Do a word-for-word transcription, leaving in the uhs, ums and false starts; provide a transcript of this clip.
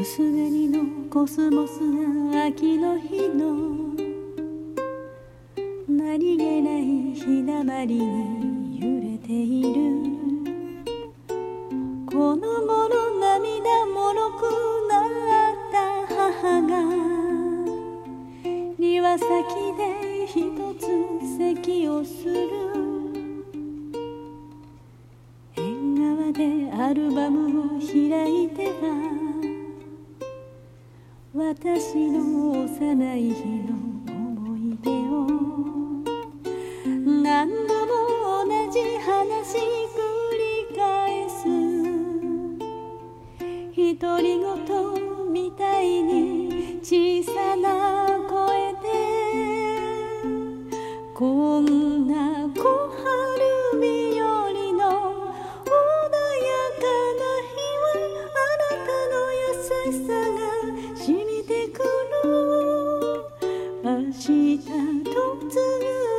すべりのコスモスが秋の日の何気ない日だまりに揺れている。この頃涙もろくなった母が庭先で一つ咳をする。縁側でアルバムを開いては私の幼い日の思い出を何度も同じ話繰り返す。独り言みたいに小さな声でこんな小春日和の穏やかな日はあなたの優しさが染みてくる。明日突如